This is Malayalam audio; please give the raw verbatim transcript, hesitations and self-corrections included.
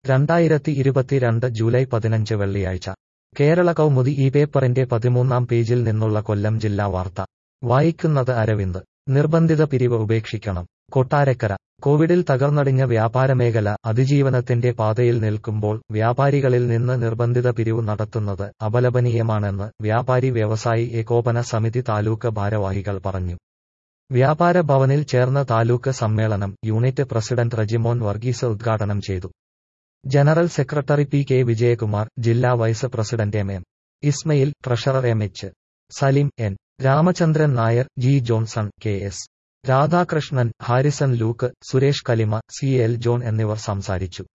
രണ്ടായിരത്തി ഇരുപത്തിരണ്ട് ജൂലൈ പതിനഞ്ച് വെള്ളിയാഴ്ച കേരള കൗമുദി ഈ പേപ്പറിന്റെ പതിമൂന്നാം പേജിൽ നിന്നുള്ള കൊല്ലം ജില്ലാ വാർത്ത വായിക്കുന്നത് അരവിന്ദ്. നിർബന്ധിത പിരിവ് ഉപേക്ഷിക്കണം. കൊട്ടാരക്കര. കോവിഡിൽ തകർന്നടിഞ്ഞ വ്യാപാരമേഖല അതിജീവനത്തിന്റെ പാതയിൽ നിൽക്കുമ്പോൾ വ്യാപാരികളിൽ നിന്ന് നിർബന്ധിത പിരിവ് നടത്തുന്നത് അപലപനീയമാണെന്ന് വ്യാപാരി വ്യവസായി ഏകോപന സമിതി താലൂക്ക് ഭാരവാഹികൾ പറഞ്ഞു. വ്യാപാര ഭവനിൽ ചേർന്ന താലൂക്ക് സമ്മേളനം യൂണിറ്റ് പ്രസിഡന്റ് റജിമോൻ വർഗീസ് ഉദ്ഘാടനം ചെയ്തു. General secretary P K Vijayakumar, ജില്ലാ vice president M M Ismail, treasurer M H Saleem, N Ramachandran Nair, G Johnson, K S Radhakrishnan, Harrison Luke, Suresh Kalima, C L John എന്നിവർ സംസാരിച്ചു.